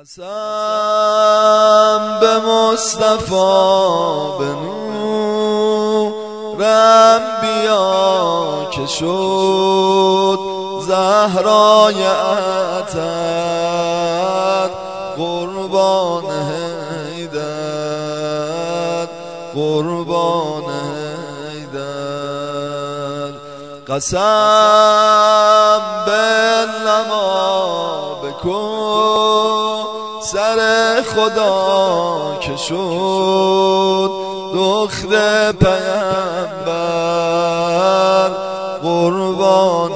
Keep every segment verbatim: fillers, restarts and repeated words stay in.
قسم به مصطفی به نور انبیا که شد زهرای عطر قربان حیدر قربان حیدر. قسم بالله بکن سر خدا که شد دختر پیامبر قربان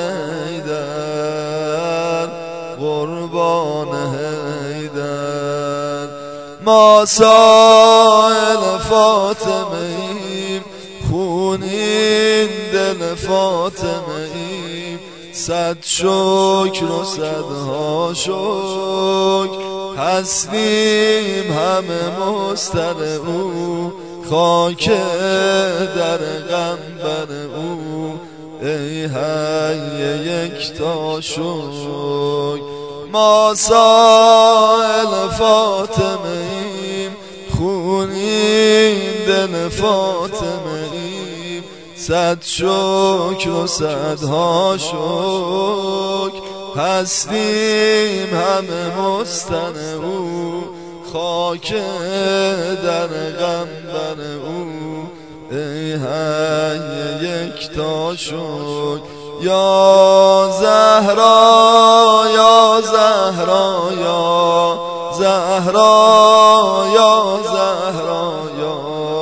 حیدر قربان حیدر. ما سائل فاطمه ایم خونین دل فاطمه ایم، صد شکر و صدها شکر هستیم همه مستر او، خاک در قنبر او ای حی یکتا شکر. ما سائل فاطمه ایم خونین دل فاطمه ایم، صد شکر و صدها شکر هستیم همه مستن او، خاک در قنبر او ای حی یکتا شکر. یا زهرا یا زهرا یا زهرا یا زهرا یا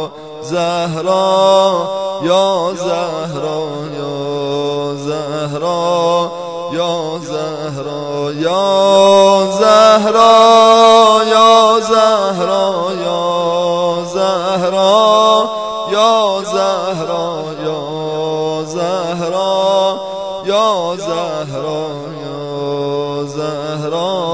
زهرا یا زهرا یا زهرا یا زهرا یا زهرا یا زهرا یا زهرا یا زهرا یا زهرا یا زهرا یا زهرا